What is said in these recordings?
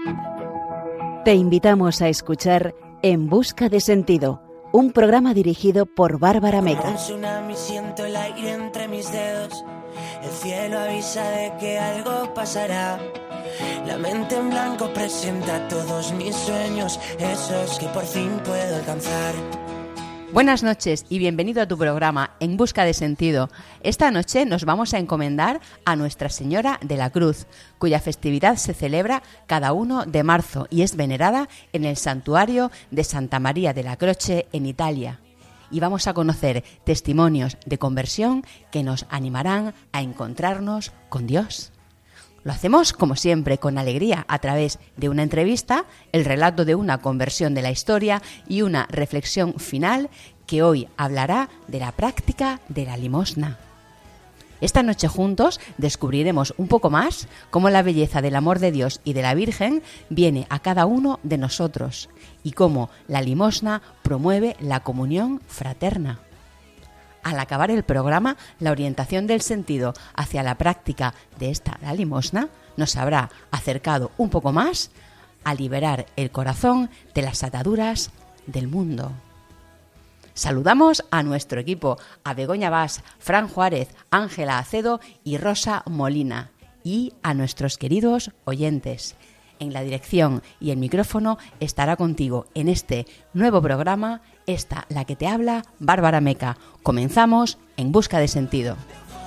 Te invitamos a escuchar En Busca de Sentido, un programa dirigido por Bárbara Meca. Un tsunami, siento el aire entre mis dedos. El cielo avisa de que algo pasará. La mente en blanco presenta todos mis sueños, esos que por fin puedo alcanzar. Buenas noches y bienvenido a tu programa En Busca de Sentido. Esta noche nos vamos a encomendar a Nuestra Señora de la Cruz, cuya festividad se celebra cada 1 de marzo y es venerada en el santuario de Santa María della Croce en Italia. Y vamos a conocer testimonios de conversión que nos animarán a encontrarnos con Dios. Lo hacemos, como siempre, con alegría, a través de una entrevista, el relato de una conversión de la historia y una reflexión final que hoy hablará de la práctica de la limosna. Esta noche juntos descubriremos un poco más cómo la belleza del amor de Dios y de la Virgen viene a cada uno de nosotros y cómo la limosna promueve la comunión fraterna. Al acabar el programa, la orientación del sentido hacia la práctica de la limosna nos habrá acercado un poco más a liberar el corazón de las ataduras del mundo. Saludamos a nuestro equipo, a Begoña Bas, Fran Juárez, Ángela Acedo y Rosa Molina, y a nuestros queridos oyentes. En la dirección y el micrófono estará contigo en este nuevo programa, la que te habla, Bárbara Meca. Comenzamos En Busca de Sentido.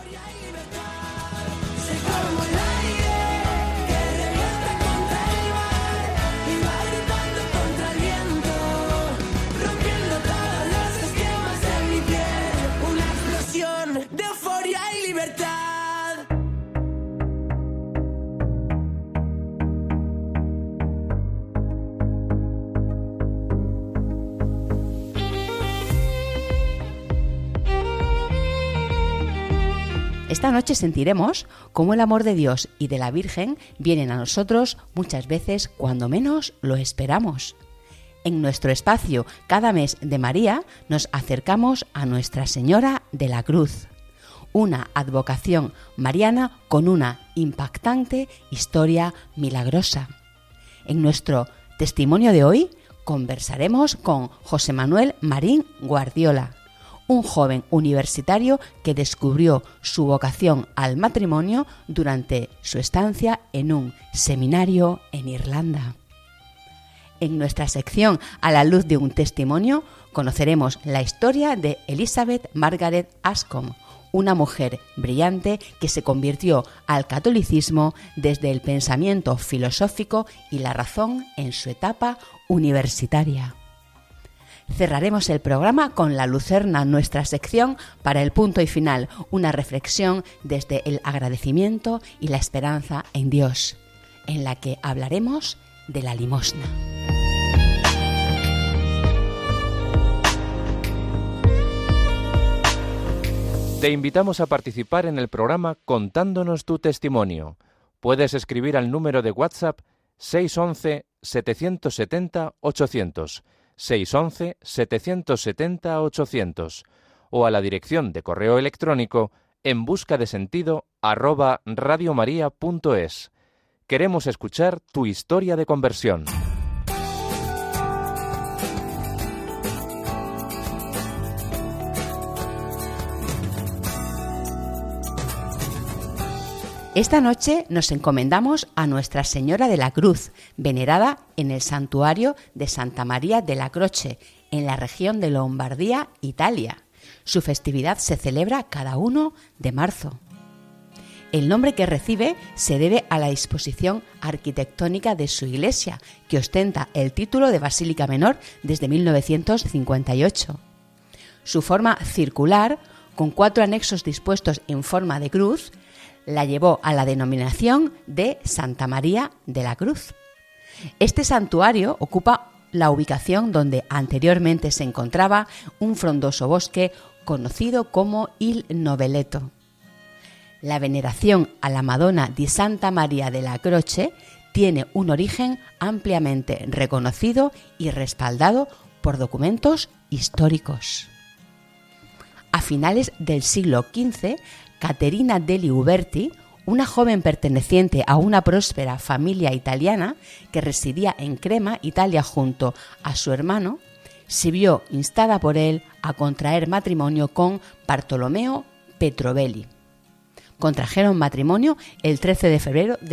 Esta noche sentiremos cómo el amor de Dios y de la Virgen vienen a nosotros muchas veces cuando menos lo esperamos. En nuestro espacio Cada mes de María nos acercamos a Nuestra Señora de la Cruz, una advocación mariana con una impactante historia milagrosa. En nuestro testimonio de hoy conversaremos con José Manuel Marín Guardiola, un joven universitario que descubrió su vocación al matrimonio durante su estancia en un seminario en Irlanda. En nuestra sección A la luz de un testimonio conoceremos la historia de Elizabeth Margaret Anscombe, una mujer brillante que se convirtió al catolicismo desde el pensamiento filosófico y la razón en su etapa universitaria. Cerraremos el programa con La Lucerna, nuestra sección para el punto y final, una reflexión desde el agradecimiento y la esperanza en Dios, en la que hablaremos de la limosna. Te invitamos a participar en el programa contándonos tu testimonio. Puedes escribir al número de WhatsApp 611 770 800. 611-770-800 o a la dirección de correo electrónico enbuscadesentido@radiomaria.es. Queremos escuchar tu historia de conversión. Esta noche nos encomendamos a Nuestra Señora de la Cruz, venerada en el santuario de Santa María della Croce, en la región de Lombardía, Italia. Su festividad se celebra cada 1 de marzo. El nombre que recibe se debe a la disposición arquitectónica de su iglesia, que ostenta el título de Basílica Menor desde 1958. Su forma circular, con 4 anexos dispuestos en forma de cruz, la llevó a la denominación de Santa María de la Cruz. Este santuario ocupa la ubicación donde anteriormente se encontraba un frondoso bosque conocido como Il Novelletto. La veneración a la Madonna di Santa Maria della Croce tiene un origen ampliamente reconocido y respaldado por documentos históricos. A finales del siglo XV, Caterina degli Uberti, una joven perteneciente a una próspera familia italiana que residía en Crema, Italia, junto a su hermano, se vio instada por él a contraer matrimonio con Bartolomeo Petrovelli. Contrajeron matrimonio el 13 de febrero de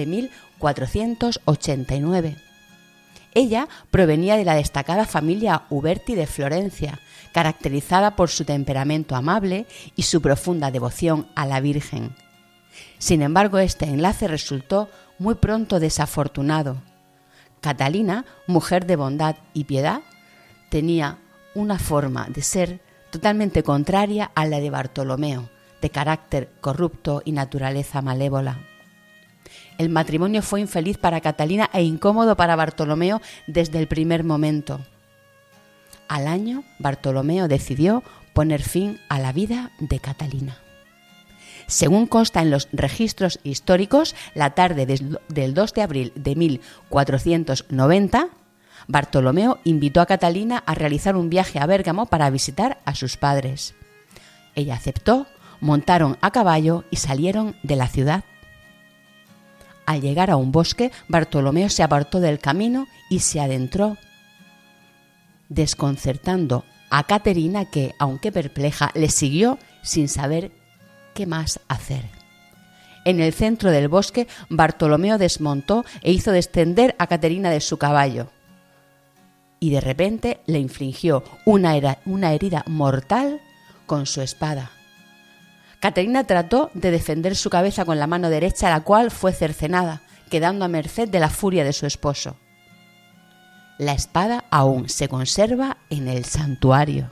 1489. Ella provenía de la destacada familia Uberti de Florencia, caracterizada por su temperamento amable y su profunda devoción a la Virgen. Sin embargo, este enlace resultó muy pronto desafortunado. Catalina, mujer de bondad y piedad, tenía una forma de ser totalmente contraria a la de Bartolomeo, de carácter corrupto y naturaleza malévola. El matrimonio fue infeliz para Catalina e incómodo para Bartolomeo desde el primer momento. Al año, Bartolomeo decidió poner fin a la vida de Catalina. Según consta en los registros históricos, la tarde del 2 de abril de 1490, Bartolomeo invitó a Catalina a realizar un viaje a Bérgamo para visitar a sus padres. Ella aceptó, montaron a caballo y salieron de la ciudad. Al llegar a un bosque, Bartolomeo se apartó del camino y se adentró, desconcertando a Caterina, que, aunque perpleja, le siguió sin saber qué más hacer. En el centro del bosque, Bartolomeo desmontó e hizo descender a Caterina de su caballo y de repente le infligió una herida mortal con su espada. Caterina trató de defender su cabeza con la mano derecha, la cual fue cercenada, quedando a merced de la furia de su esposo. La espada aún se conserva en el santuario.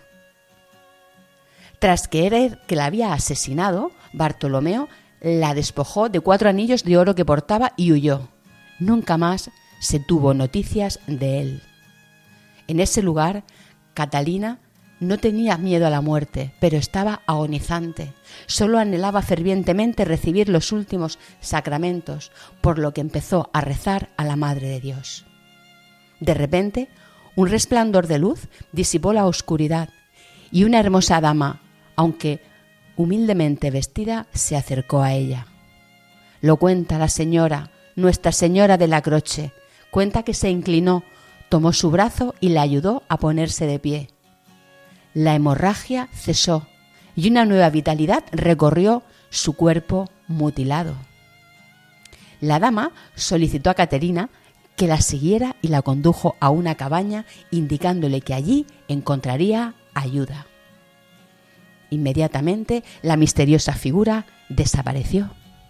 Tras creer que la había asesinado, Bartolomeo la despojó de 4 anillos de oro que portaba y huyó. Nunca más se tuvo noticias de él. En ese lugar, Catalina no tenía miedo a la muerte, pero estaba agonizante. Solo anhelaba fervientemente recibir los últimos sacramentos, por lo que empezó a rezar a la Madre de Dios. De repente, un resplandor de luz disipó la oscuridad y una hermosa dama, aunque humildemente vestida, se acercó a ella. Lo cuenta la señora, Nuestra Señora de la Croce. Cuenta que se inclinó, tomó su brazo y la ayudó a ponerse de pie. La hemorragia cesó y una nueva vitalidad recorrió su cuerpo mutilado. La dama solicitó a Caterina que la siguiera y la condujo a una cabaña, indicándole que allí encontraría ayuda. Inmediatamente la misteriosa figura desapareció.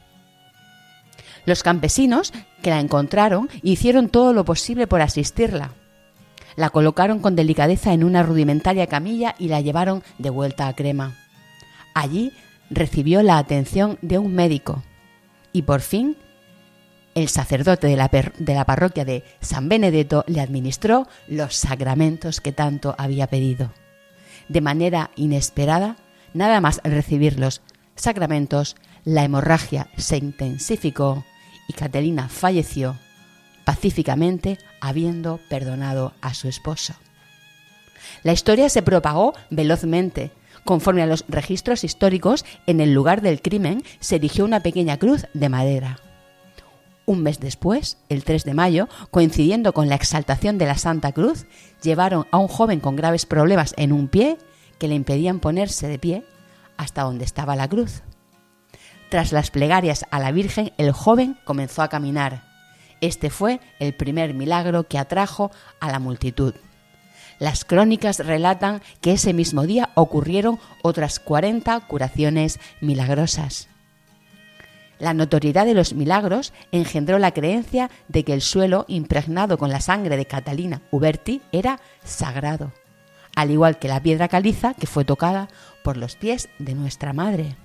Los campesinos que la encontraron hicieron todo lo posible por asistirla. La colocaron con delicadeza en una rudimentaria camilla y la llevaron de vuelta a Crema. Allí recibió la atención de un médico y por fin el sacerdote de la parroquia de San Benedetto le administró los sacramentos que tanto había pedido. De manera inesperada, nada más recibir los sacramentos, la hemorragia se intensificó y Caterina falleció pacíficamente, habiendo perdonado a su esposo. La historia se propagó velozmente. Conforme a los registros históricos, en el lugar del crimen se erigió una pequeña cruz de madera. Un mes después, el 3 de mayo, coincidiendo con la exaltación de la Santa Cruz, llevaron a un joven con graves problemas en un pie que le impedían ponerse de pie hasta donde estaba la cruz. Tras las plegarias a la Virgen, el joven comenzó a caminar. Este fue el primer milagro que atrajo a la multitud. Las crónicas relatan que ese mismo día ocurrieron otras 40 curaciones milagrosas. La notoriedad de los milagros engendró la creencia de que el suelo impregnado con la sangre de Catalina Uberti era sagrado, al igual que la piedra caliza que fue tocada por los pies de nuestra madre.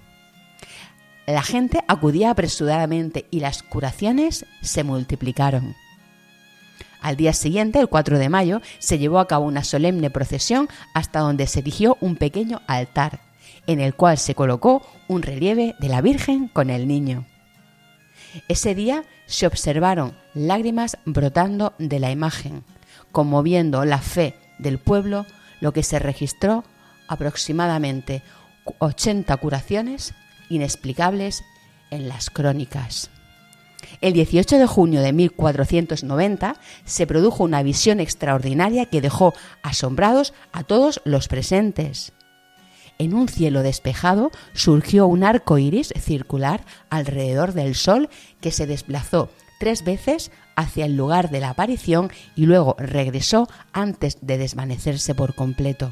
La gente acudía apresuradamente y las curaciones se multiplicaron. Al día siguiente, el 4 de mayo, se llevó a cabo una solemne procesión hasta donde se erigió un pequeño altar, en el cual se colocó un relieve de la Virgen con el niño. Ese día se observaron lágrimas brotando de la imagen, conmoviendo la fe del pueblo, lo que se registró aproximadamente 80 curaciones inexplicables en las crónicas. El 18 de junio de 1490 se produjo una visión extraordinaria que dejó asombrados a todos los presentes. En un cielo despejado surgió un arco iris circular alrededor del Sol que se desplazó 3 veces hacia el lugar de la aparición y luego regresó antes de desvanecerse por completo.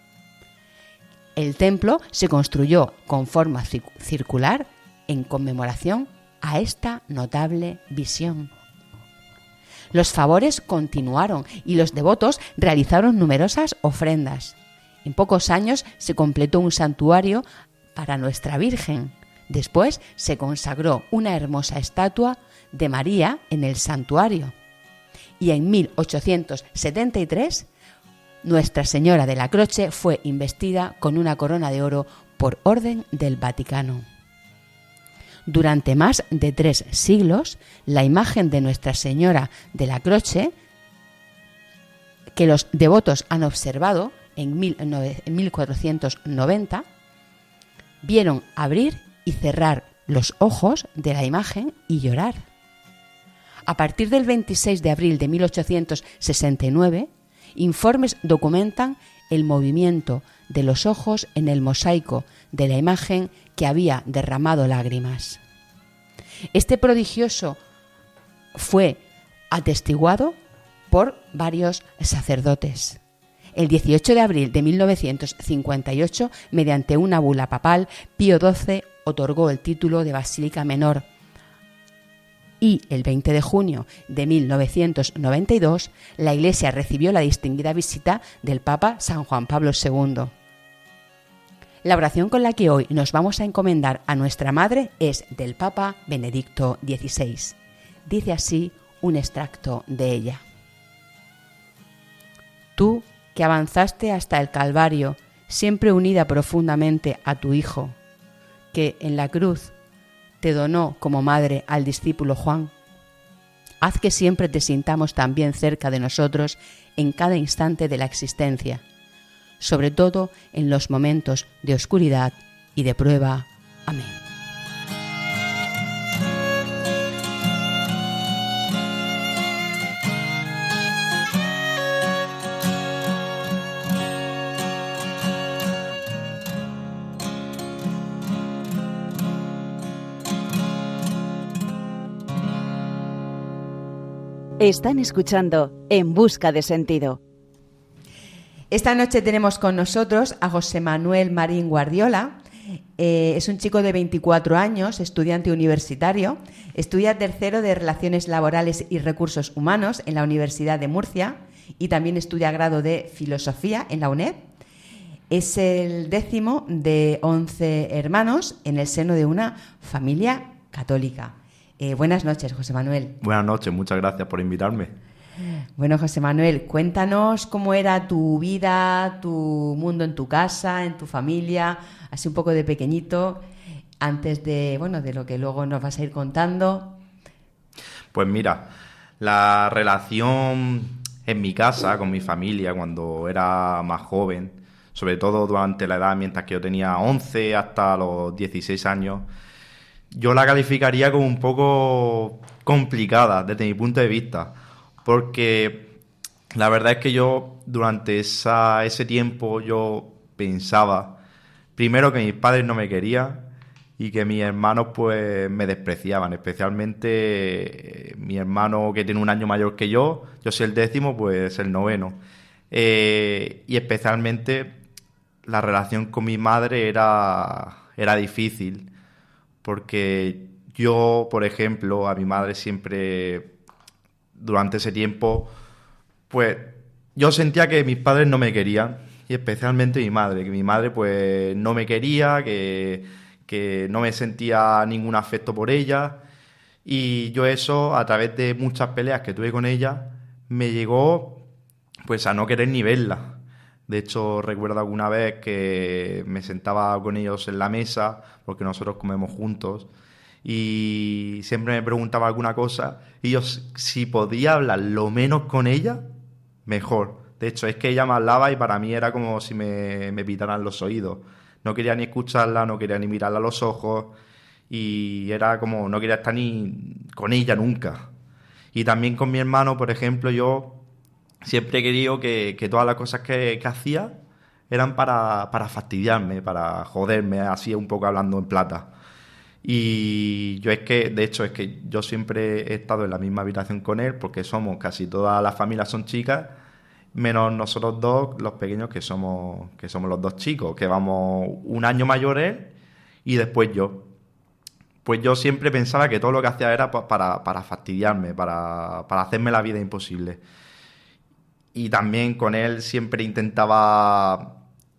El templo se construyó con forma circular en conmemoración a esta notable visión. Los favores continuaron y los devotos realizaron numerosas ofrendas. En pocos años se completó un santuario para Nuestra Virgen. Después se consagró una hermosa estatua de María en el santuario. Y en 1873, Nuestra Señora de la Croce fue investida con una corona de oro por orden del Vaticano. Durante más de 3 siglos, la imagen de Nuestra Señora de la Croce, que los devotos han observado en 1490, vieron abrir y cerrar los ojos de la imagen y llorar. A partir del 26 de abril de 1869, informes documentan el movimiento de los ojos en el mosaico de la imagen que había derramado lágrimas. Este prodigioso fue atestiguado por varios sacerdotes. El 18 de abril de 1958, mediante una bula papal, Pío XII otorgó el título de Basílica Menor. Y el 20 de junio de 1992, la Iglesia recibió la distinguida visita del Papa San Juan Pablo II. La oración con la que hoy nos vamos a encomendar a nuestra Madre es del Papa Benedicto XVI. Dice así un extracto de ella. Tú, que avanzaste hasta el Calvario, siempre unida profundamente a tu Hijo, que en la cruz te donó como madre al discípulo Juan, haz que siempre te sintamos también cerca de nosotros en cada instante de la existencia, sobre todo en los momentos de oscuridad y de prueba. Amén. Están escuchando En Busca de Sentido. Esta noche tenemos con nosotros a José Manuel Marín Guardiola. Es un chico de 24 años, estudiante universitario. Estudia tercero de Relaciones Laborales y Recursos Humanos en la Universidad de Murcia y también estudia grado de Filosofía en la UNED. Es el 10º de 11 hermanos en el seno de una familia católica. Buenas noches, José Manuel. Buenas noches, muchas gracias por invitarme. Bueno, José Manuel, cuéntanos cómo era tu vida, tu mundo en tu casa, en tu familia, así un poco de pequeñito, antes de, de lo que luego nos vas a ir contando. Pues mira, la relación en mi casa, con mi familia, cuando era más joven, sobre todo durante la edad, mientras que yo tenía 11 hasta los 16 años, yo la calificaría como un poco complicada desde mi punto de vista, porque la verdad es que yo durante ese tiempo yo pensaba, primero, que mis padres no me querían y que mis hermanos pues me despreciaban, especialmente mi hermano que tiene un año mayor que yo soy el 10º, pues el 9º. Y especialmente la relación con mi madre era difícil, porque yo, por ejemplo, a mi madre siempre, durante ese tiempo, pues yo sentía que mis padres no me querían, y especialmente mi madre, que mi madre pues no me quería, que no me sentía ningún afecto por ella, y yo eso, a través de muchas peleas que tuve con ella, me llegó pues a no querer ni verla. De hecho, recuerdo alguna vez que me sentaba con ellos en la mesa, porque nosotros comemos juntos, y siempre me preguntaba alguna cosa, y yo, si podía hablar lo menos con ella, mejor. De hecho, es que ella me hablaba y para mí era como si me pitaran los oídos. No quería ni escucharla, no quería ni mirarla a los ojos, y era como no quería estar ni con ella nunca. Y también con mi hermano, por ejemplo, yo siempre he querido que todas las cosas que hacía eran para fastidiarme, para joderme, así un poco hablando en plata. Y yo de hecho, yo siempre he estado en la misma habitación con él, porque casi todas las familias son chicas, menos nosotros dos, los pequeños, que somos los dos chicos, que vamos un año mayor él y después yo. Pues yo siempre pensaba que todo lo que hacía era para fastidiarme, para hacerme la vida imposible. Y también con él siempre intentaba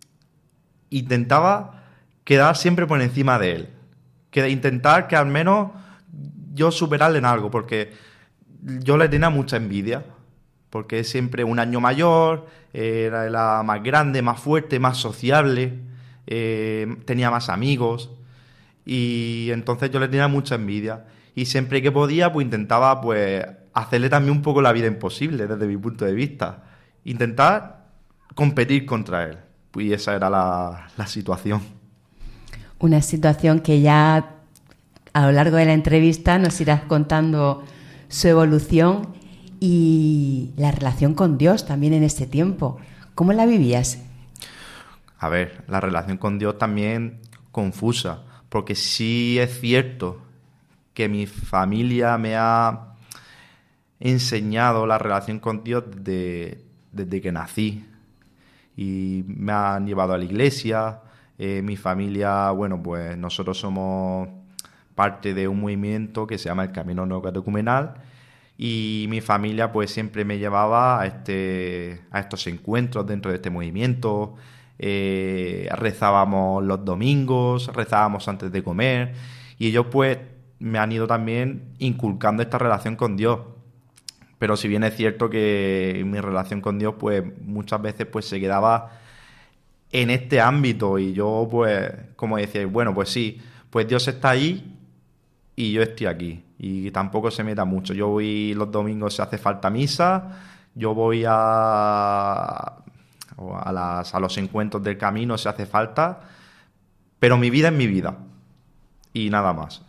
quedar siempre por encima de él. Intentar que al menos yo superarle en algo, porque yo le tenía mucha envidia, porque es siempre un año mayor, era más grande, más fuerte, más sociable, tenía más amigos, y entonces yo le tenía mucha envidia. Y siempre que podía, pues intentaba pues hacerle también un poco la vida imposible desde mi punto de vista. Intentar competir contra él. Y esa era la situación. Una situación que ya a lo largo de la entrevista nos irás contando su evolución y la relación con Dios también en ese tiempo. ¿Cómo la vivías? A ver, la relación con Dios también confusa, porque sí es cierto que mi familia me ha enseñado la relación con Dios desde que nací, y me han llevado a la iglesia. Mi familia, bueno, pues nosotros somos parte de un movimiento que se llama el Camino Neocatecumenal, y mi familia pues siempre me llevaba a estos encuentros dentro de este movimiento. Rezábamos los domingos, rezábamos antes de comer, y ellos pues me han ido también inculcando esta relación con Dios. Pero si bien es cierto que mi relación con Dios pues muchas veces pues se quedaba en este ámbito, y yo pues, como decía, bueno, pues sí, pues Dios está ahí y yo estoy aquí, y tampoco se meta mucho. Yo voy los domingos si hace falta misa, yo voy a los encuentros del camino si hace falta, pero mi vida es mi vida y nada más.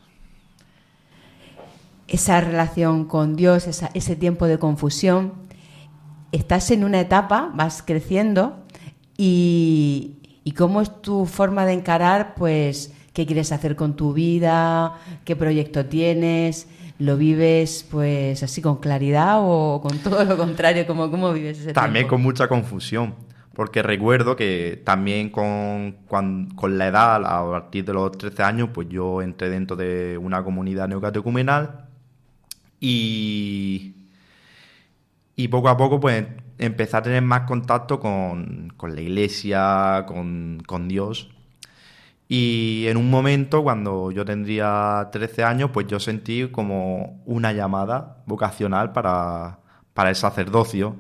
Esa relación con Dios, ese tiempo de confusión, estás en una etapa, vas creciendo, y cómo es tu forma de encarar, pues, qué quieres hacer con tu vida, qué proyecto tienes, lo vives pues así con claridad o con todo lo contrario, ¿cómo vives ese También tiempo? con mucha confusión, porque recuerdo que también con la edad, a partir de los 13 años, pues yo entré dentro de una comunidad neocatecumenal, y poco a poco pues empecé a tener más contacto con la iglesia, con Dios. Y en un momento, cuando yo tendría 13 años, pues yo sentí como una llamada vocacional para el sacerdocio.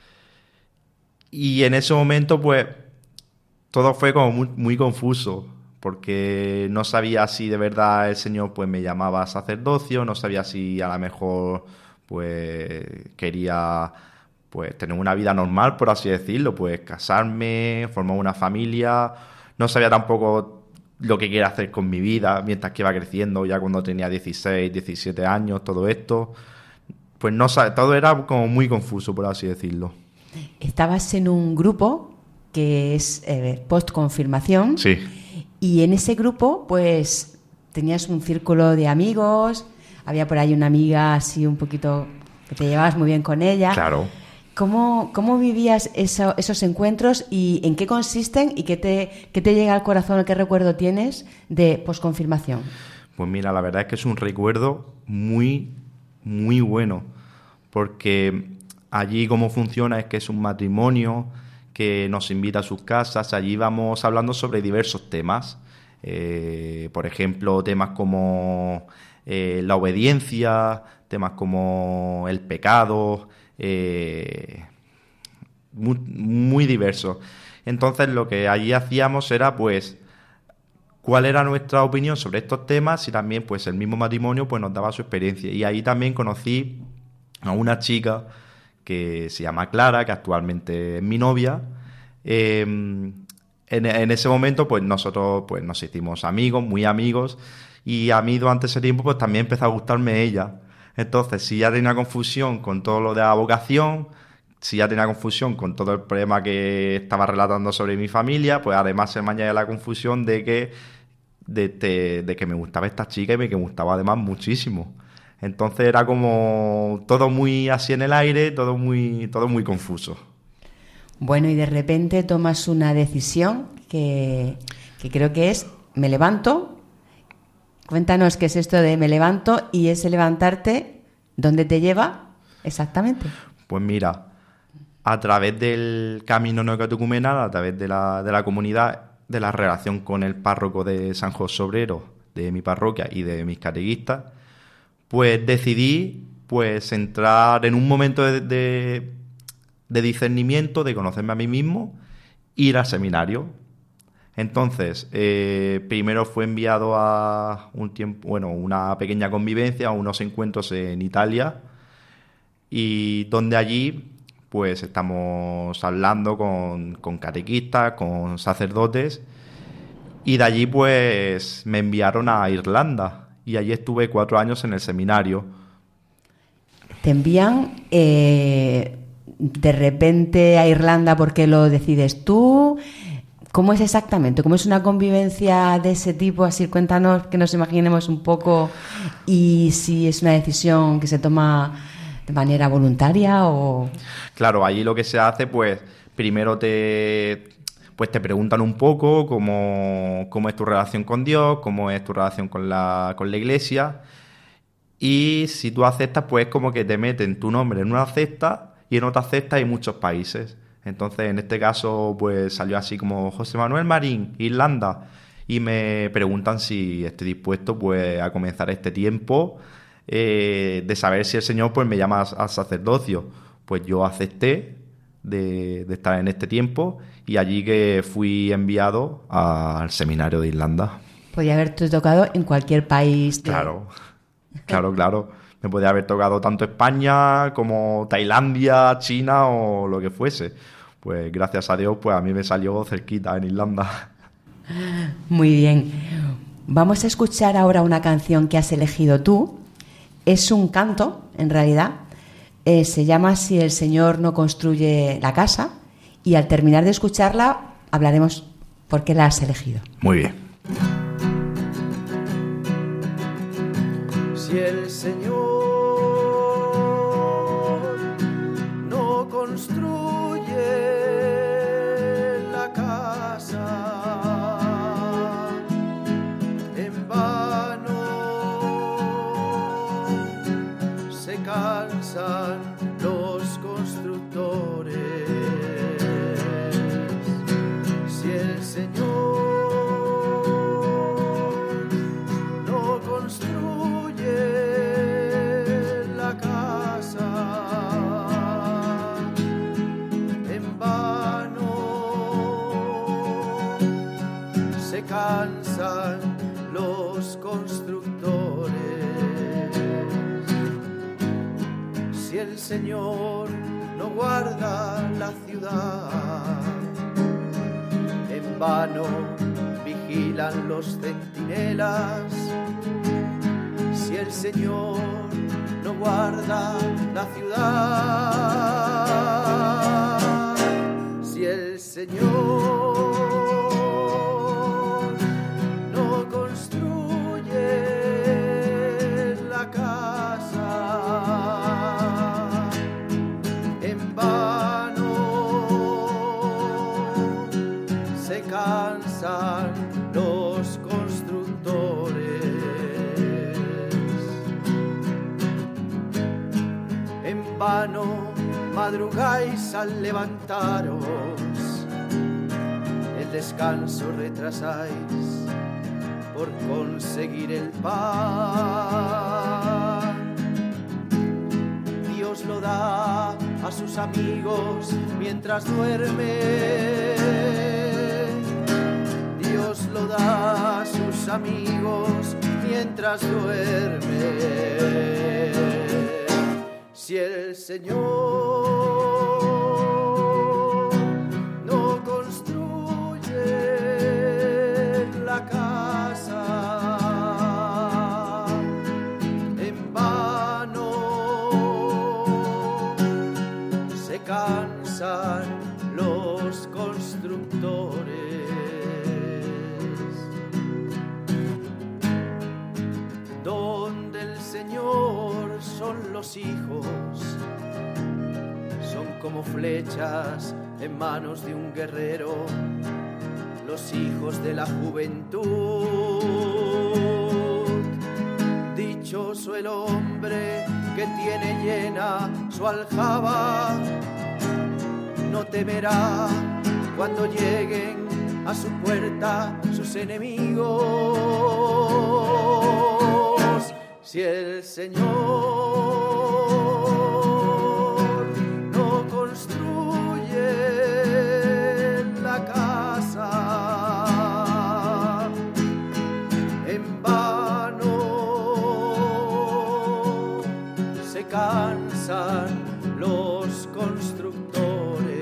Y en ese momento pues todo fue como muy, muy confuso, porque no sabía si de verdad el Señor pues me llamaba a sacerdocio, no sabía si a lo mejor pues quería pues tener una vida normal, por así decirlo, pues casarme, formar una familia. No sabía tampoco lo que quería hacer con mi vida mientras que iba creciendo, ya cuando tenía 16, 17 años, todo esto. Pues no todo era como muy confuso, por así decirlo. Estabas en un grupo que es post-confirmación. Sí. Y en ese grupo, pues, tenías un círculo de amigos, había por ahí una amiga así un poquito que te llevabas muy bien con ella. Claro. ¿Cómo vivías esos encuentros y en qué consisten y qué te llega al corazón, qué recuerdo tienes de posconfirmación? Pues mira, la verdad es que es un recuerdo muy, muy bueno, porque allí cómo funciona es que es un matrimonio que nos invita a sus casas. Allí vamos hablando sobre diversos temas, por ejemplo, temas como la obediencia, temas como el pecado, muy, muy diversos. Entonces lo que allí hacíamos era pues cuál era nuestra opinión sobre estos temas, y también pues el mismo matrimonio pues nos daba su experiencia. Y ahí también conocí a una chica que se llama Clara, que actualmente es mi novia. En ese momento pues nosotros pues nos hicimos amigos, muy amigos, Y a mí durante ese tiempo pues también empezó a gustarme ella. Entonces, si ya tenía confusión con todo lo de la vocación, si ya tenía confusión con todo el problema que estaba relatando sobre mi familia, pues además se me añade la confusión de que me gustaba esta chica y que me gustaba además muchísimo. Entonces era como todo muy así en el aire, todo muy confuso. Bueno, y de repente tomas una decisión que creo que es me levanto. Cuéntanos qué es esto de me levanto y ese levantarte, ¿dónde te lleva exactamente? Pues mira, a través del camino neocatecumenal, a través de la comunidad, de la relación con el párroco de San José Obrero, de mi parroquia y de mis catequistas, pues decidí pues entrar en un momento de discernimiento, de conocerme a mí mismo, ir al seminario. Entonces, primero fue enviado a una pequeña convivencia, a unos encuentros en Italia, y donde allí pues estamos hablando con catequistas, con sacerdotes, y de allí pues me enviaron a Irlanda, y allí estuve 4 años en el seminario. ¿Te envían de repente a Irlanda porque lo decides tú? ¿Cómo es exactamente? ¿Cómo es una convivencia de ese tipo? Así, cuéntanos, que nos imaginemos un poco, y si es una decisión que se toma de manera voluntaria o... Claro, allí lo que se hace, pues, primero te preguntan un poco cómo es tu relación con Dios, cómo es tu relación con la Iglesia, y si tú aceptas, pues como que te meten tu nombre en una cesta, y en otra cesta hay muchos países. Entonces, en este caso, pues salió así como José Manuel Marín, Irlanda, y me preguntan si estoy dispuesto pues a comenzar este tiempo de saber si el Señor pues me llama al sacerdocio. Pues yo acepté de estar en este tiempo, y allí que fui enviado al seminario de Irlanda. Podía haberte tocado en cualquier país. Claro. Me podía haber tocado tanto España como Tailandia, China o lo que fuese. Pues gracias a Dios, pues a mí me salió cerquita en Irlanda. Muy bien. Vamos a escuchar ahora una canción que has elegido tú. Es un canto, en realidad. Se llama Si el Señor no construye la casa. Y al terminar de escucharla, hablaremos por qué la has elegido. Muy bien. Si el Señor no construye la casa, en vano se cansan los constructores. Si el Señor no construye la casa, en vano se cansan los constructores. Si el Señor no guarda la ciudad, en vano vigilan los centinelas. Si el Señor no guarda la ciudad, si el Señor no construye la casa, en vano se cansan los constructores. En vano madrugáis al levantaros, el descanso retrasáis por conseguir el pan. Dios lo da a sus amigos mientras duerme. Dios lo da a sus amigos mientras duerme. Si el Señor no construye la casa, cansan los constructores. Donde el Señor son los hijos, son como flechas en manos de un guerrero, los hijos de la juventud. Dichoso el hombre que tiene llena su aljaba, no temerá cuando lleguen a su puerta sus enemigos. Si el Señor no construye la casa, en vano se cansan los constructores.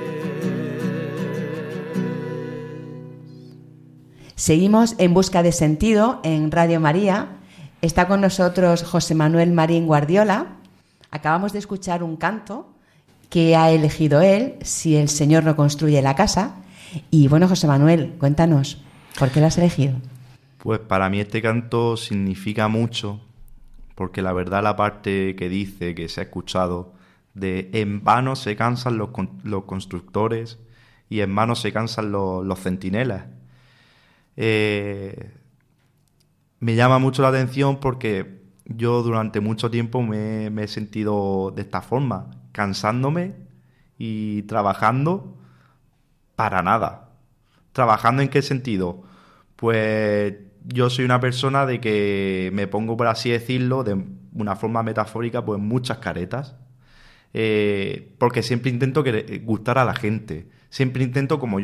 Seguimos en Busca de Sentido en Radio María. Está con nosotros José Manuel Marín Guardiola. Acabamos de escuchar un canto que ha elegido él, Si el Señor no construye la casa. Y bueno, José Manuel, cuéntanos, ¿por qué lo has elegido? Pues para mí este canto significa mucho, porque la verdad la parte que dice, que se ha escuchado, de en vano se cansan los constructores y en vano se cansan los centinelas. Me llama mucho la atención porque yo durante mucho tiempo me he sentido de esta forma, cansándome y trabajando para nada. ¿Trabajando en qué sentido? Pues yo soy una persona de que me pongo, por así decirlo, de una forma metafórica, pues muchas caretas. Porque siempre intento gustar a la gente. Siempre intento, como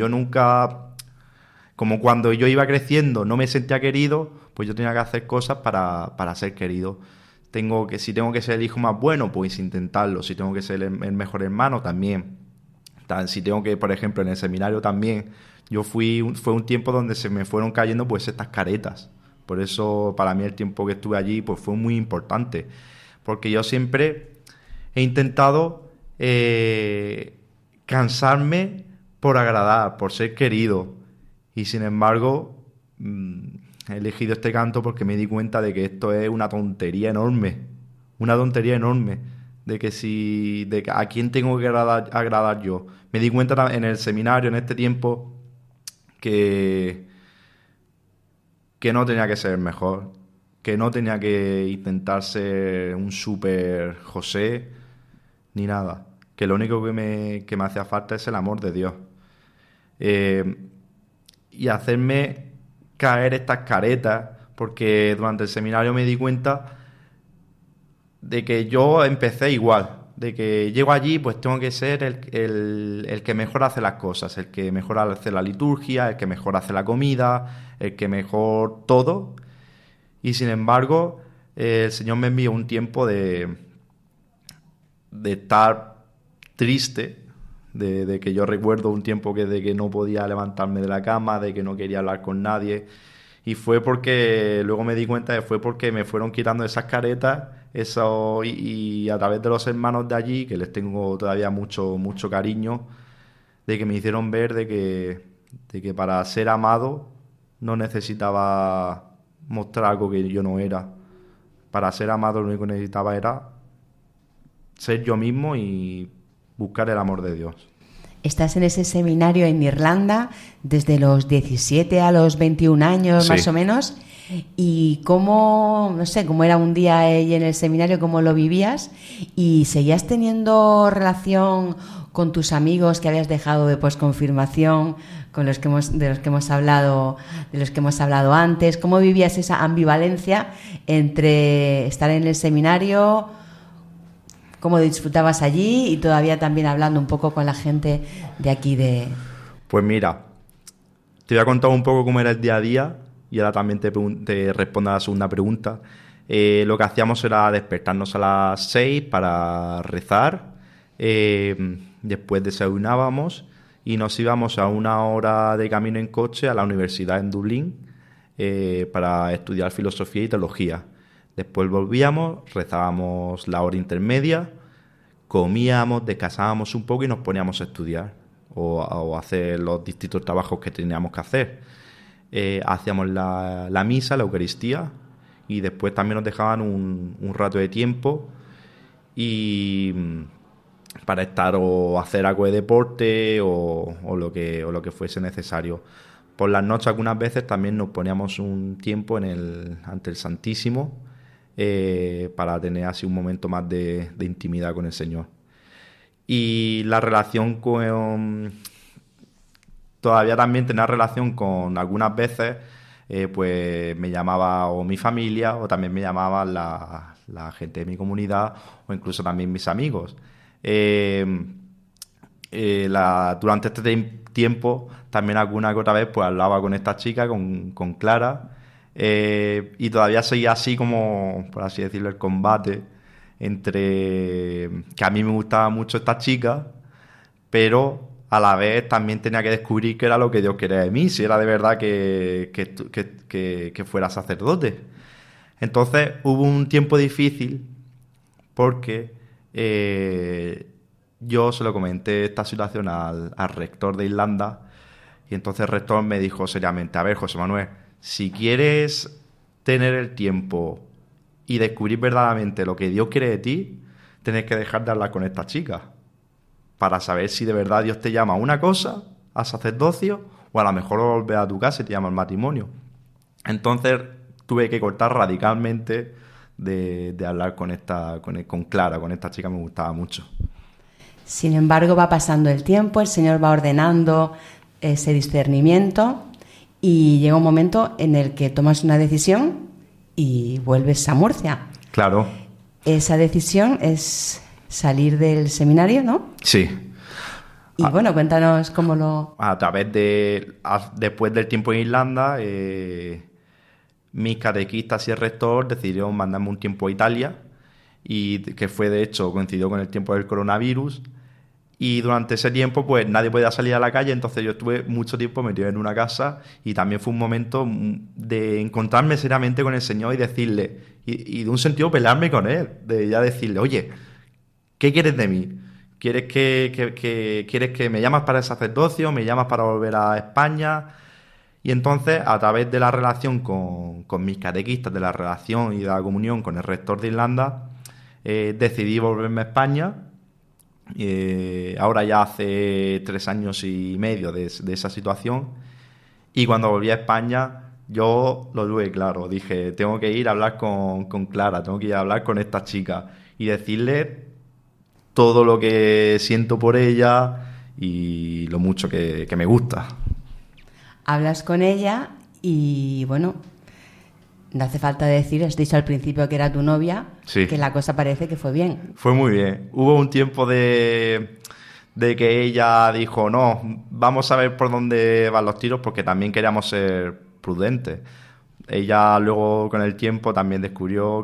cuando yo iba creciendo no me sentía querido, pues yo tenía que hacer cosas para ser querido. Si tengo que ser el hijo más bueno, pues intentarlo. Si tengo que ser el mejor hermano, también. Si tengo que, por ejemplo, en el seminario también, fue un tiempo donde se me fueron cayendo pues estas caretas. Por eso para mí el tiempo que estuve allí pues fue muy importante. Porque yo siempre he intentado cansarme por agradar, por ser querido. Y sin embargo, he elegido este canto porque me di cuenta de que esto es una tontería enorme. Una tontería enorme. De que a quién tengo que agradar yo. Me di cuenta en el seminario, en este tiempo, que no tenía que ser el mejor. Que no tenía que intentar ser un super José, ni nada. Que lo único que me hacía falta es el amor de Dios. Y hacerme caer estas caretas, porque durante el seminario me di cuenta de que yo empecé igual, de que llego allí pues tengo que ser el que mejor hace las cosas, el que mejor hace la liturgia, el que mejor hace la comida, el que mejor todo. Y sin embargo, el Señor me envió un tiempo de estar triste, de que yo recuerdo un tiempo de que no podía levantarme de la cama, de que no quería hablar con nadie. Y fue porque, luego me di cuenta que fue porque me fueron quitando esas caretas, y a través de los hermanos de allí, que les tengo todavía mucho, mucho cariño, de que me hicieron ver de que para ser amado no necesitaba mostrar algo que yo no era. Para ser amado lo único que necesitaba era ser yo mismo y buscar el amor de Dios. Estás en ese seminario en Irlanda desde los 17 a los 21 años, sí, más o menos. ¿Y cómo era un día ahí en el seminario, cómo lo vivías? ¿Y seguías teniendo relación con tus amigos que habías dejado de posconfirmación, de los que hemos hablado antes? ¿Cómo vivías esa ambivalencia entre estar en el seminario, cómo disfrutabas allí y todavía también hablando un poco con la gente de aquí de...? Pues mira, te voy a contar un poco cómo era el día a día y ahora también te respondo a la segunda pregunta. Lo que hacíamos era despertarnos a las 6 para rezar, después desayunábamos y nos íbamos a 1 hora de camino en coche a la universidad en Dublín para estudiar filosofía y teología. Después volvíamos, rezábamos la hora intermedia, comíamos, descansábamos un poco y nos poníamos a estudiar o a hacer los distintos trabajos que teníamos que hacer. Hacíamos la misa, la Eucaristía, y después también nos dejaban un rato de tiempo y para estar o hacer algo de deporte o lo que fuese necesario. Por las noches algunas veces también nos poníamos un tiempo ante el Santísimo para tener así un momento más de intimidad con el Señor. Y la relación todavía también tenía relación con algunas veces, pues me llamaba o mi familia o también me llamaban la gente de mi comunidad o incluso también mis amigos. Durante este tiempo también alguna que otra vez pues hablaba con esta chica, con Clara, y todavía seguía así como, por así decirlo, el combate entre que a mí me gustaba mucho esta chica, pero a la vez también tenía que descubrir qué era lo que Dios quería de mí, si era de verdad que fuera sacerdote. Entonces hubo un tiempo difícil porque yo se lo comenté esta situación al rector de Irlanda, y entonces el rector me dijo seriamente: a ver, José Manuel, si quieres tener el tiempo y descubrir verdaderamente lo que Dios quiere de ti, tienes que dejar de hablar con esta chica para saber si de verdad Dios te llama a una cosa, a sacerdocio, o a lo mejor volver a tu casa y te llama al matrimonio. Entonces tuve que cortar radicalmente de hablar con Clara, con esta chica. Me gustaba mucho. Sin embargo, va pasando el tiempo, el Señor va ordenando ese discernimiento y llega un momento en el que tomas una decisión y vuelves a Murcia. Claro. Esa decisión es salir del seminario, ¿no? Sí. Y bueno, cuéntanos cómo lo... A través después del tiempo en Irlanda, mis catequistas y el rector decidieron mandarme un tiempo a Italia, y que fue, de hecho, coincidió con el tiempo del coronavirus, y durante ese tiempo pues nadie podía salir a la calle, entonces yo estuve mucho tiempo metido en una casa, y también fue un momento de encontrarme seriamente con el Señor y decirle, y de un sentido pelearme con Él, de ya decirle: oye, ¿qué quieres de mí? ¿Quieres que me llamas para el sacerdocio? ¿Me llamas para volver a España? Y entonces, a través de la relación con mis catequistas, de la relación y de la comunión con el rector de Irlanda, decidí volverme a España. Ahora ya hace 3 años y medio de esa situación. Y cuando volví a España, yo lo tuve claro. Dije: tengo que ir a hablar con Clara, tengo que ir a hablar con esta chica y decirle todo lo que siento por ella y lo mucho que me gusta. Hablas con ella y, bueno, no hace falta decir, has dicho al principio que era tu novia, sí, que la cosa parece que fue bien. Fue muy bien. Hubo un tiempo de que ella dijo: no, vamos a ver por dónde van los tiros, porque también queríamos ser prudentes. Ella luego, con el tiempo, también descubrimos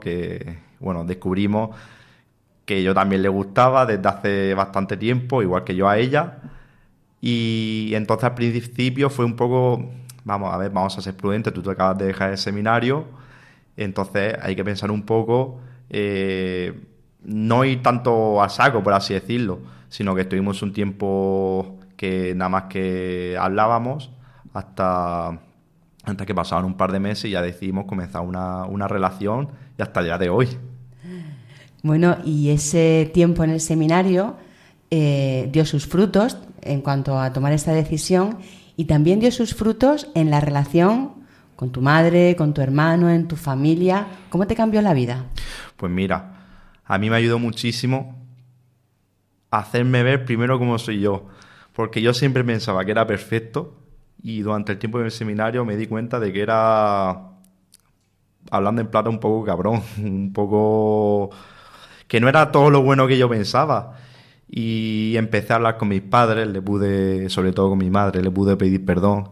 que yo también le gustaba desde hace bastante tiempo, igual que yo a ella. Y entonces al principio fue un poco: vamos a ser prudentes, tú te acabas de dejar el seminario, entonces hay que pensar un poco, no ir tanto a saco, por así decirlo, sino que estuvimos un tiempo que nada más que hablábamos hasta que pasaban un par de meses y ya decidimos comenzar una relación, y hasta el día de hoy. Bueno, y ese tiempo en el seminario dio sus frutos en cuanto a tomar esta decisión, y también dio sus frutos en la relación con tu madre, con tu hermano, en tu familia. ¿Cómo te cambió la vida? Pues mira, a mí me ayudó muchísimo a hacerme ver primero cómo soy yo, porque yo siempre pensaba que era perfecto, y durante el tiempo del seminario me di cuenta de que era, hablando en plata, un poco cabrón, un poco que no era todo lo bueno que yo pensaba. Y empecé a hablar con mis padres, sobre todo con mi madre, le pude pedir perdón,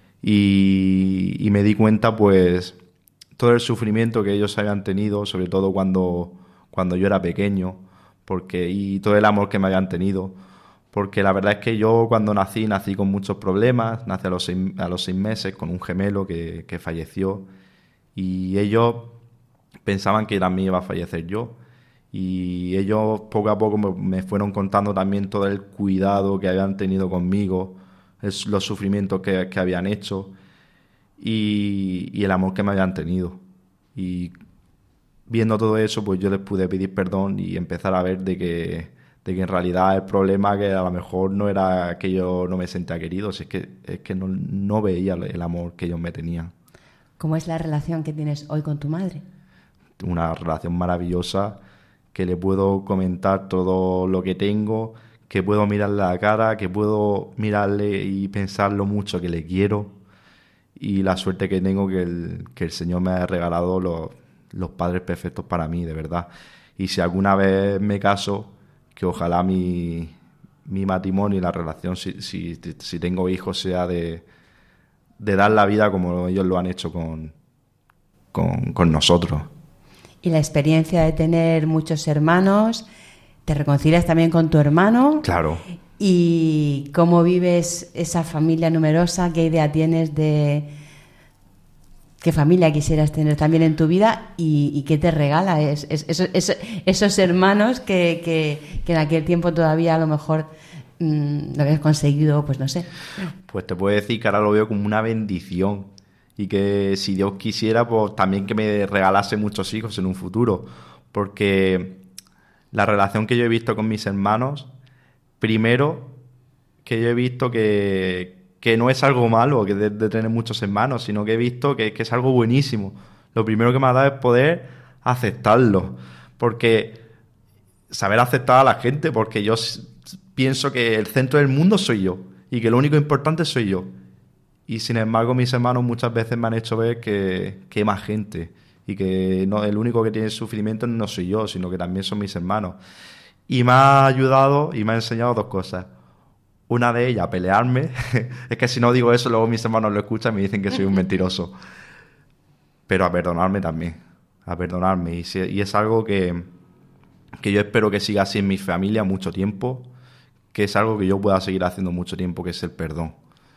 y me di cuenta pues todo el sufrimiento que ellos habían tenido, sobre todo cuando yo era pequeño, y todo el amor que me habían tenido, porque la verdad es que yo cuando nací con muchos problemas. Nací a los 6 meses con un gemelo que falleció, y ellos pensaban que también iba a fallecer yo. Y ellos poco a poco me fueron contando también todo el cuidado que habían tenido conmigo, los sufrimientos que habían hecho y el amor que me habían tenido. Y viendo todo eso, pues yo les pude pedir perdón y empezar a ver de que en realidad el problema que a lo mejor no era que yo no me sentía querido, es que no veía el amor que ellos me tenían. ¿Cómo es la relación que tienes hoy con tu madre? Una relación maravillosa, que le puedo comentar todo lo que tengo, que puedo mirarle a la cara, que puedo mirarle y pensar lo mucho que le quiero, y la suerte que tengo que el Señor me ha regalado los padres perfectos para mí, de verdad. Y si alguna vez me caso, que ojalá mi matrimonio y la relación, si tengo hijos, sea de dar la vida como ellos lo han hecho con nosotros. Y la experiencia de tener muchos hermanos, ¿te reconcilias también con tu hermano? Claro. ¿Y cómo vives esa familia numerosa? ¿Qué idea tienes de qué familia quisieras tener también en tu vida? ¿Y qué te regala esos hermanos que en aquel tiempo todavía a lo mejor no habías conseguido, pues no sé? Pues te puedo decir que ahora lo veo como una bendición. Y que si Dios quisiera, pues también que me regalase muchos hijos en un futuro. Porque la relación que yo he visto con mis hermanos, primero, que yo he visto que no es algo malo que de tener muchos hermanos, sino que he visto que es algo buenísimo. Lo primero que me ha dado es poder aceptarlo. Porque saber aceptar a la gente, porque yo pienso que el centro del mundo soy yo y que lo único importante soy yo. Y sin embargo mis hermanos muchas veces me han hecho ver que hay más gente y que no, el único que tiene sufrimiento no soy yo, sino que también son mis hermanos. Y me ha ayudado y me ha enseñado dos cosas. Una de ellas, a pelearme. Es que si no digo eso, luego mis hermanos lo escuchan y me dicen que soy un mentiroso. Pero a perdonarme también. A perdonarme. Y es algo que yo espero que siga así en mi familia mucho tiempo. Que es algo que yo pueda seguir haciendo mucho tiempo, que es el perdón.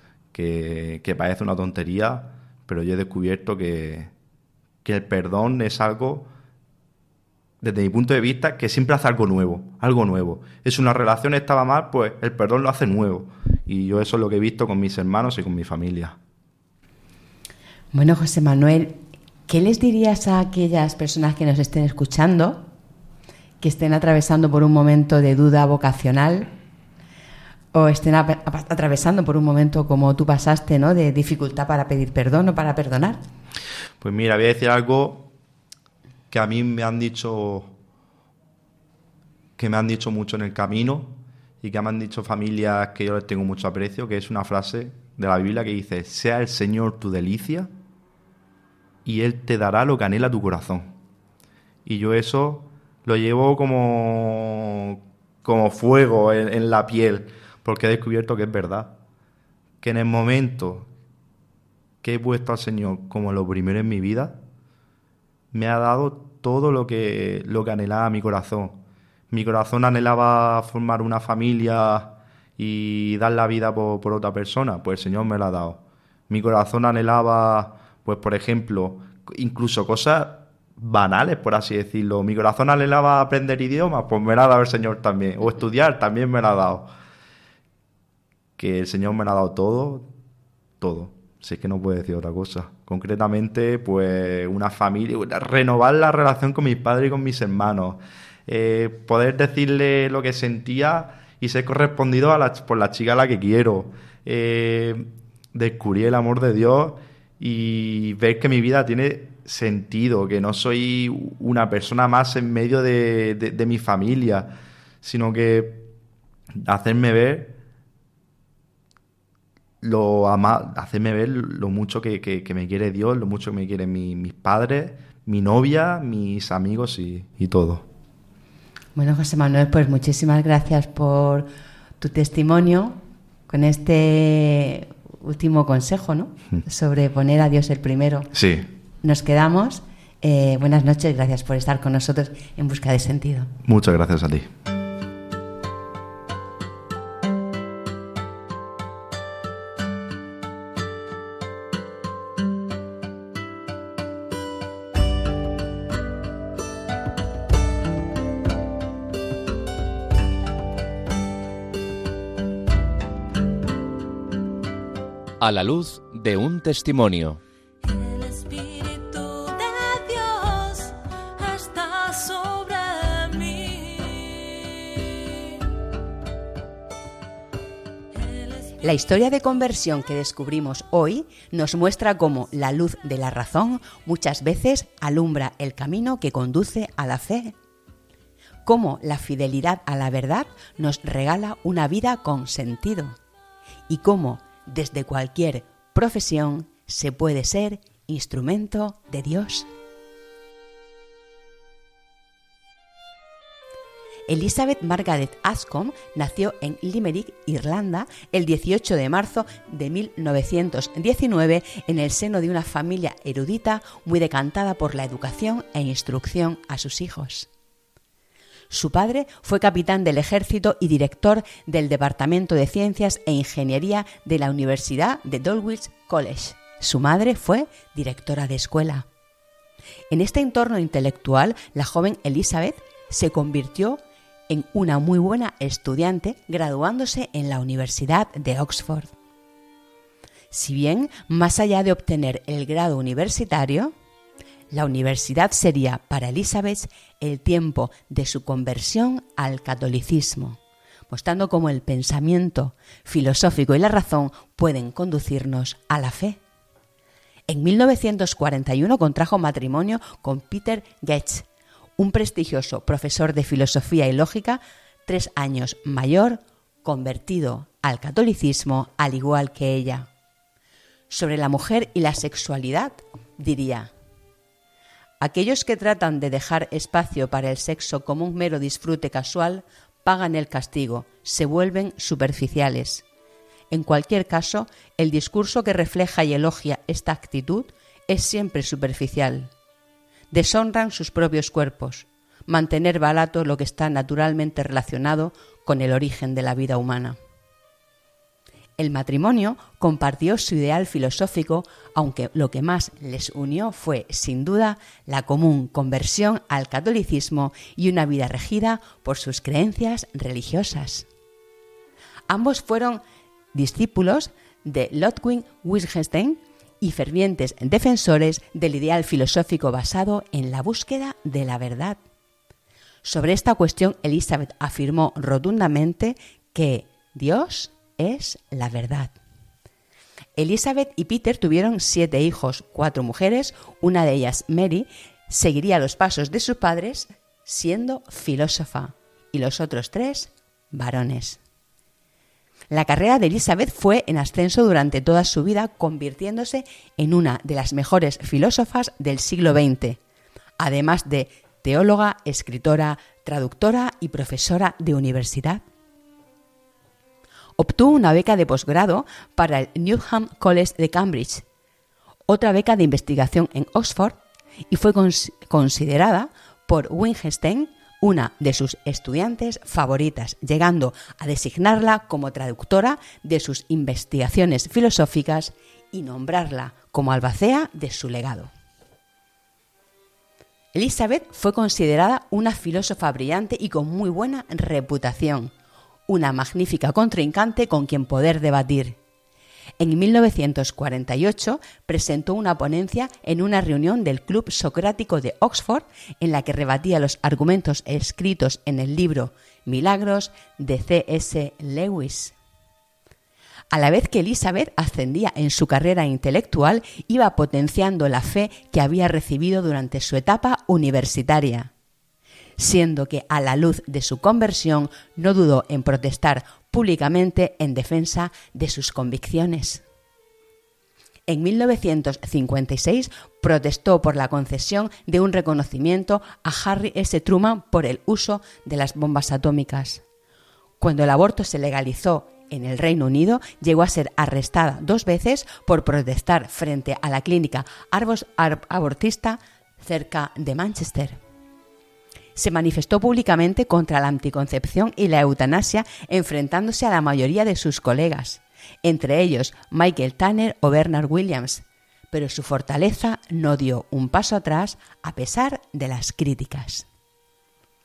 Que parece una tontería, pero yo he descubierto que el perdón es algo, desde mi punto de vista, que siempre hace algo nuevo, algo nuevo. Es una relación estaba mal, pues el perdón lo hace nuevo. Y yo eso es lo que he visto con mis hermanos y con mi familia. Bueno, José Manuel, ¿qué les dirías a aquellas personas que nos estén escuchando, que estén atravesando por un momento de duda vocacional, o estén atravesando por un momento como tú pasaste, ¿no?, de dificultad para pedir perdón o para perdonar? Pues mira, voy a decir algo que a mí me han dicho mucho en el camino y que me han dicho familias que yo les tengo mucho aprecio, que es una frase de la Biblia que dice: sea el Señor tu delicia y Él te dará lo que anhela tu corazón. Y yo eso lo llevo como fuego en la piel, porque he descubierto que es verdad, que en el momento que he puesto al Señor como lo primero en mi vida, me ha dado todo lo que anhelaba mi corazón. Mi corazón anhelaba formar una familia y dar la vida por otra persona, pues el Señor me la ha dado. Mi corazón anhelaba, pues por ejemplo, incluso cosas banales, por así decirlo. Mi corazón anhelaba aprender idiomas, pues me la ha dado el Señor también. O estudiar, también me la ha dado. Que el Señor me la ha dado todo. Si es que no puedo decir otra cosa. Concretamente, pues una familia, renovar la relación con mis padres y con mis hermanos. Poder decirle lo que sentía y ser correspondido por la chica a la que quiero. Descubrir el amor de Dios y ver que mi vida tiene sentido, que no soy una persona más en medio de mi familia, sino que hacerme ver lo mucho que me quiere Dios, lo mucho que me quieren mis padres, mi novia, mis amigos y todo. Bueno, José Manuel, pues muchísimas gracias por tu testimonio con este último consejo, ¿no?, sobre poner a Dios el primero. Sí. Nos quedamos. Buenas noches, gracias por estar con nosotros en Busca de Sentido. Muchas gracias a ti. A la luz de un testimonio. El Espíritu de Dios está sobre mí. La historia de conversión que descubrimos hoy nos muestra cómo la luz de la razón muchas veces alumbra el camino que conduce a la fe. Cómo la fidelidad a la verdad nos regala una vida con sentido. Y cómo desde cualquier profesión se puede ser instrumento de Dios. Elizabeth Margaret Anscombe nació en Limerick, Irlanda, el 18 de marzo de 1919 en el seno de una familia erudita muy decantada por la educación e instrucción a sus hijos. Su padre fue capitán del ejército y director del Departamento de Ciencias e Ingeniería de la Universidad de Dulwich College. Su madre fue directora de escuela. En este entorno intelectual, la joven Elizabeth se convirtió en una muy buena estudiante, graduándose en la Universidad de Oxford. Si bien, más allá de obtener el grado universitario, la universidad sería para Elizabeth el tiempo de su conversión al catolicismo, mostrando cómo el pensamiento filosófico y la razón pueden conducirnos a la fe. En 1941 contrajo matrimonio con Peter Getz, un prestigioso profesor de filosofía y lógica, 3 años mayor, convertido al catolicismo al igual que ella. Sobre la mujer y la sexualidad, diría: aquellos que tratan de dejar espacio para el sexo como un mero disfrute casual pagan el castigo, se vuelven superficiales. En cualquier caso, el discurso que refleja y elogia esta actitud es siempre superficial. Deshonran sus propios cuerpos, mantener barato lo que está naturalmente relacionado con el origen de la vida humana. El matrimonio compartió su ideal filosófico, aunque lo que más les unió fue, sin duda, la común conversión al catolicismo y una vida regida por sus creencias religiosas. Ambos fueron discípulos de Ludwig Wittgenstein y fervientes defensores del ideal filosófico basado en la búsqueda de la verdad. Sobre esta cuestión, Elizabeth afirmó rotundamente que Dios es la verdad. Elizabeth y Peter tuvieron 7 hijos, 4 mujeres, una de ellas, Mary, seguiría los pasos de sus padres siendo filósofa, y los otros 3, varones. La carrera de Elizabeth fue en ascenso durante toda su vida, convirtiéndose en una de las mejores filósofas del siglo XX, además de teóloga, escritora, traductora y profesora de universidad. Obtuvo una beca de posgrado para el Newnham College de Cambridge, otra beca de investigación en Oxford, y fue considerada por Wittgenstein una de sus estudiantes favoritas, llegando a designarla como traductora de sus investigaciones filosóficas y nombrarla como albacea de su legado. Elizabeth fue considerada una filósofa brillante y con muy buena reputación, una magnífica contrincante con quien poder debatir. En 1948 presentó una ponencia en una reunión del Club Socrático de Oxford en la que rebatía los argumentos escritos en el libro Milagros de C.S. Lewis. A la vez que Elizabeth ascendía en su carrera intelectual, iba potenciando la fe que había recibido durante su etapa universitaria, siendo que a la luz de su conversión no dudó en protestar públicamente en defensa de sus convicciones. En 1956 protestó por la concesión de un reconocimiento a Harry S. Truman por el uso de las bombas atómicas. Cuando el aborto se legalizó en el Reino Unido, llegó a ser arrestada 2 veces por protestar frente a la clínica abortista cerca de Manchester. Se manifestó públicamente contra la anticoncepción y la eutanasia, enfrentándose a la mayoría de sus colegas, entre ellos Michael Tanner o Bernard Williams, pero su fortaleza no dio un paso atrás a pesar de las críticas.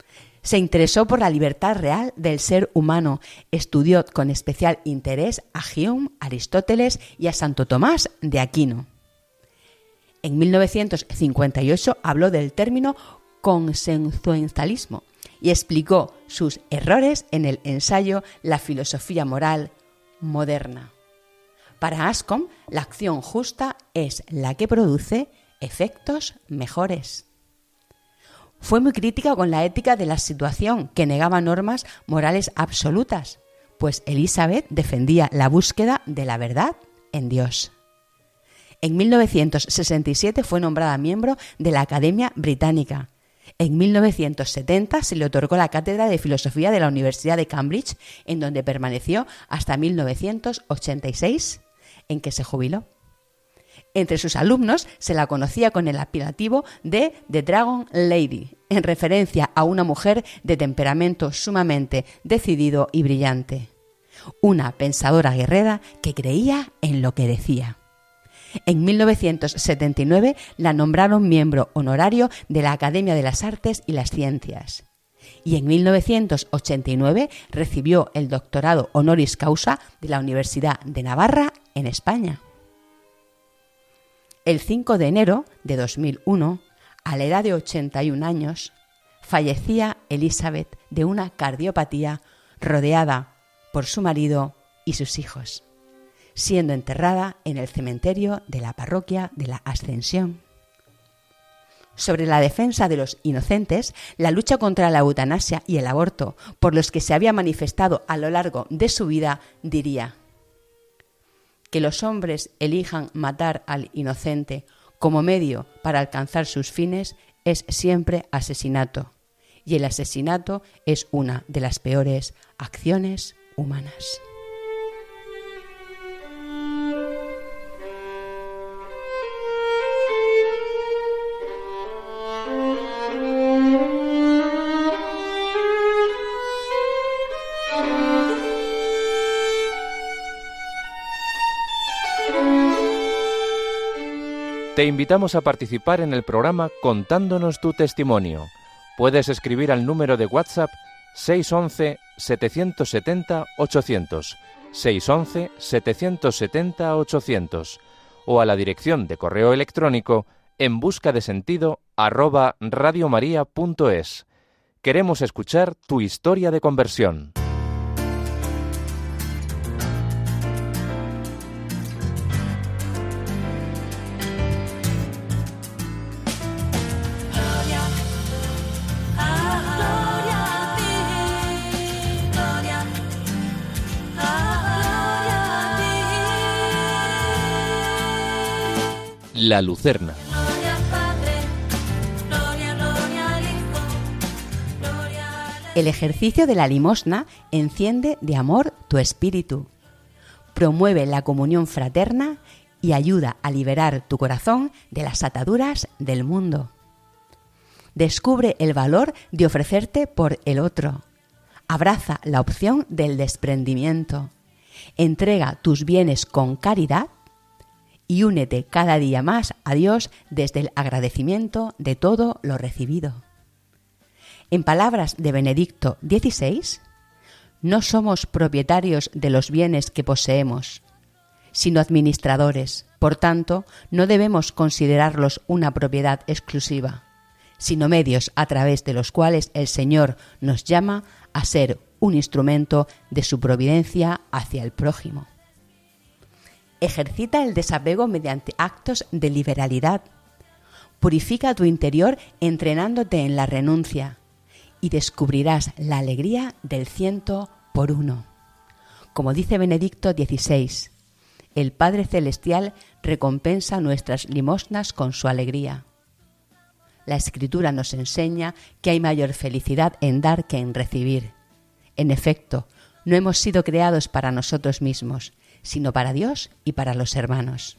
Se interesó por la libertad real del ser humano. Estudió con especial interés a Hume, Aristóteles y a Santo Tomás de Aquino. En 1958 habló del término consensualismo y explicó sus errores en el ensayo La filosofía moral moderna. Para Anscombe, la acción justa es la que produce efectos mejores. Fue muy crítica con la ética de la situación, que negaba normas morales absolutas, pues Elizabeth defendía la búsqueda de la verdad en Dios. En 1967 fue nombrada miembro de la Academia Británica. En 1970 se le otorgó la cátedra de Filosofía de la Universidad de Cambridge, en donde permaneció hasta 1986, en que se jubiló. Entre sus alumnos se la conocía con el apelativo de The Dragon Lady, en referencia a una mujer de temperamento sumamente decidido y brillante. Una pensadora guerrera que creía en lo que decía. En 1979 la nombraron miembro honorario de la Academia de las Artes y las Ciencias. Y en 1989 recibió el doctorado honoris causa de la Universidad de Navarra en España. El 5 de enero de 2001, a la edad de 81 años, fallecía Elizabeth de una cardiopatía rodeada por su marido y sus hijos, siendo enterrada en el cementerio de la parroquia de la Ascensión. Sobre la defensa de los inocentes, la lucha contra la eutanasia y el aborto, por los que se había manifestado a lo largo de su vida, diría: que los hombres elijan matar al inocente como medio para alcanzar sus fines es siempre asesinato, y el asesinato es una de las peores acciones humanas. Te invitamos a participar en el programa contándonos tu testimonio. Puedes escribir al número de WhatsApp 611-770-800, 611-770-800 o a la dirección de correo electrónico enbuscadesentido@radiomaria.es. Queremos escuchar tu historia de conversión. La Lucerna. El ejercicio de la limosna enciende de amor tu espíritu, promueve la comunión fraterna y ayuda a liberar tu corazón de las ataduras del mundo. Descubre el valor de ofrecerte por el otro. Abraza la opción del desprendimiento. Entrega tus bienes con caridad y únete cada día más a Dios desde el agradecimiento de todo lo recibido. En palabras de Benedicto XVI, no somos propietarios de los bienes que poseemos, sino administradores. Por tanto, no debemos considerarlos una propiedad exclusiva, sino medios a través de los cuales el Señor nos llama a ser un instrumento de su providencia hacia el prójimo. Ejercita el desapego mediante actos de liberalidad. Purifica tu interior entrenándote en la renuncia y descubrirás la alegría del 100%. Como dice Benedicto XVI, el Padre Celestial recompensa nuestras limosnas con su alegría. La Escritura nos enseña que hay mayor felicidad en dar que en recibir. En efecto, no hemos sido creados para nosotros mismos, sino para Dios y para los hermanos.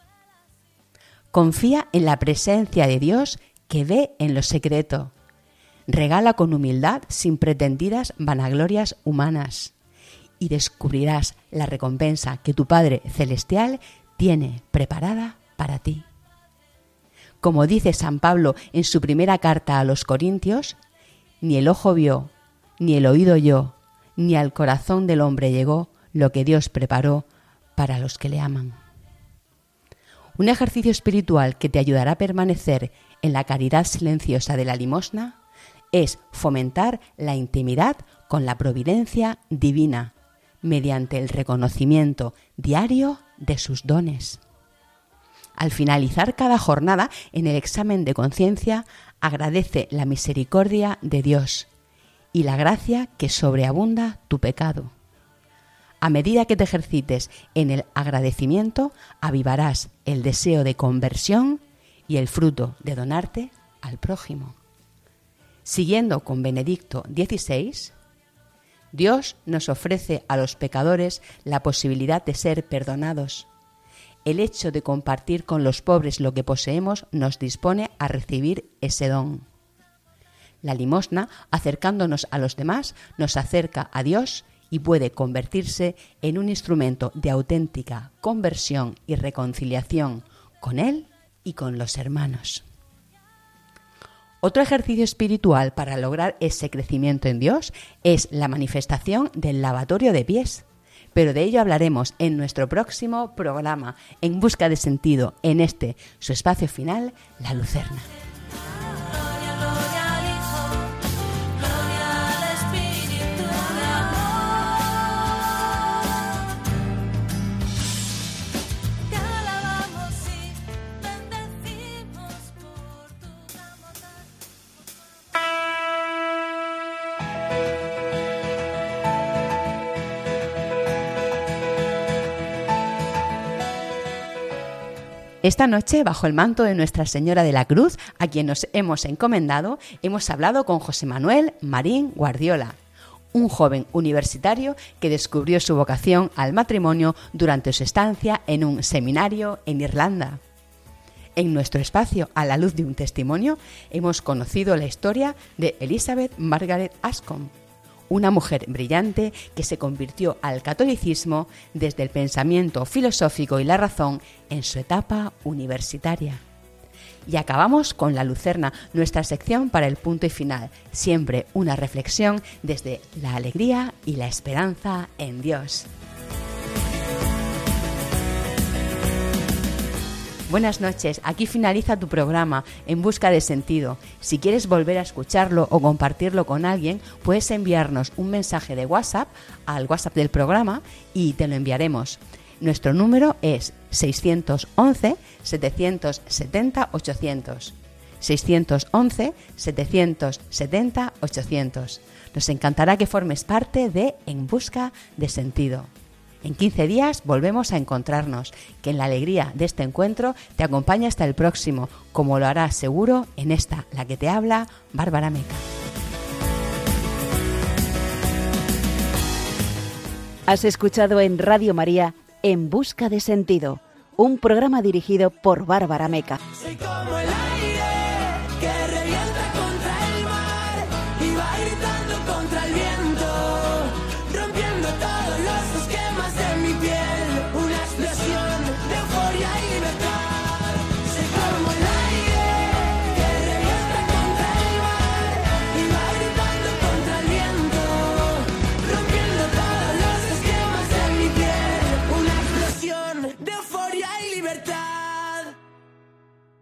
Confía en la presencia de Dios que ve en lo secreto. Regala con humildad sin pretendidas vanaglorias humanas y descubrirás la recompensa que tu Padre Celestial tiene preparada para ti. Como dice San Pablo en su primera carta a los Corintios, ni el ojo vio, ni el oído oyó, ni al corazón del hombre llegó lo que Dios preparó para los que le aman. Un ejercicio espiritual que te ayudará a permanecer en la caridad silenciosa de la limosna es fomentar la intimidad con la providencia divina mediante el reconocimiento diario de sus dones. Al finalizar cada jornada, en el examen de conciencia, agradece la misericordia de Dios y la gracia que sobreabunda tu pecado. A medida que te ejercites en el agradecimiento, avivarás el deseo de conversión y el fruto de donarte al prójimo. Siguiendo con Benedicto XVI, Dios nos ofrece a los pecadores la posibilidad de ser perdonados. El hecho de compartir con los pobres lo que poseemos nos dispone a recibir ese don. La limosna, acercándonos a los demás, nos acerca a Dios y puede convertirse en un instrumento de auténtica conversión y reconciliación con Él y con los hermanos. Otro ejercicio espiritual para lograr ese crecimiento en Dios es la manifestación del lavatorio de pies. Pero de ello hablaremos en nuestro próximo programa, En Busca de Sentido, en este, su espacio final, La Lucerna. Esta noche, bajo el manto de Nuestra Señora de la Cruz, a quien nos hemos encomendado, hemos hablado con José Manuel Marín Guardiola, un joven universitario que descubrió su vocación al matrimonio durante su estancia en un seminario en Irlanda. En nuestro espacio, A la luz de un testimonio, hemos conocido la historia de Elizabeth Margaret Anscombe, una mujer brillante que se convirtió al catolicismo desde el pensamiento filosófico y la razón en su etapa universitaria. Y acabamos con La Lucerna, nuestra sección para el punto y final, siempre una reflexión desde la alegría y la esperanza en Dios. Buenas noches, aquí finaliza tu programa En Busca de Sentido. Si quieres volver a escucharlo o compartirlo con alguien, puedes enviarnos un mensaje de WhatsApp al WhatsApp del programa y te lo enviaremos. Nuestro número es 611-770-800. 611-770-800. Nos encantará que formes parte de En Busca de Sentido. En 15 días volvemos a encontrarnos, que en la alegría de este encuentro te acompañe hasta el próximo, como lo hará seguro en esta, la que te habla, Bárbara Meca. Has escuchado en Radio María En Busca de Sentido, un programa dirigido por Bárbara Meca. Soy como el